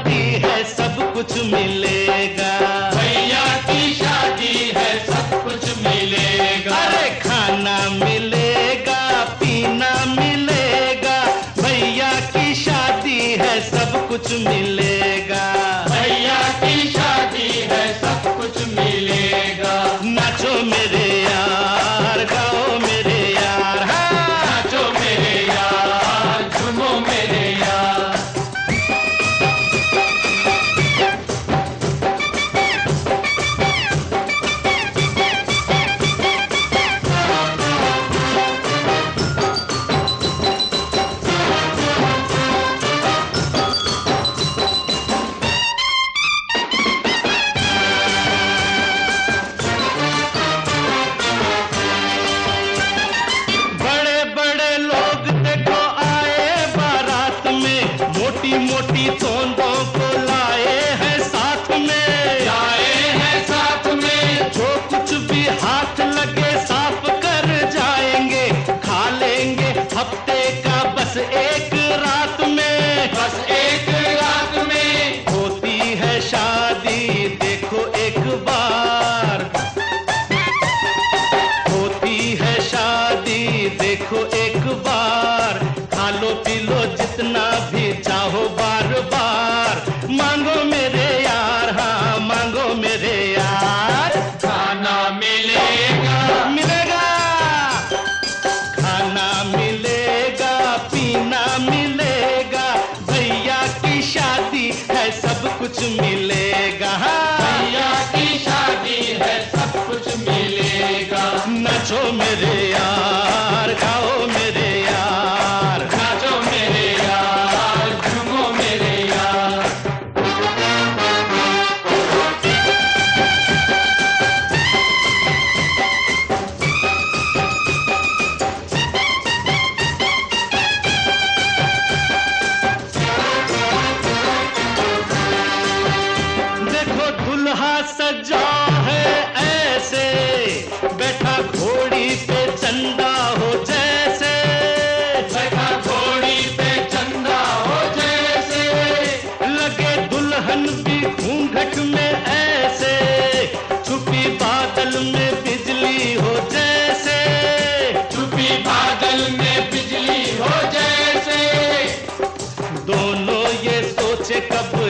शादी है सब कुछ मिलेगा, भैया की शादी है सब कुछ मिलेगा। अरे खाना मिलेगा पीना मिलेगा, भैया की शादी है सब कुछ मिलेगा, भैया की शादी है सब कुछ मिलेगा। नाचो मेरे यार गाओ मेरे यार, हाँ नाचो मेरे यार झूमो मेरे यार। मोटी मोटी तोंदों को लाए हैं साथ में, लाए हैं साथ में। जो कुछ भी हाथ लगे साफ कर जाएंगे, खा लेंगे हफ्ते का बस एक रात में, बस एक रात में। होती है शादी देखो एक बार, होती है शादी देखो एक बार, खा लो पी लो जितना भी चाहो बार बार, मांगो मेरे यार हाँ मांगो मेरे यार। खाना मिलेगा मिलेगा खाना मिलेगा पीना मिलेगा, भैया की शादी है सब कुछ मिलेगा, भैया की शादी है सब कुछ मिलेगा। नाचो मेरे यार गाओ मेरे यार, नाचो मेरे यार झूमो मेरे यार। देखो दुल्हा सजा है ऐसे, बैठा घोड़ी पे चंदा हो जैसे, बैठा घोड़ी पे चंदा हो जैसे, लगे दुल्हन भी घूंघट में ऐसे, छुपी बादल में बिजली हो जैसे, छुपी बादल में बिजली हो जैसे। दोनों ये सोचे कब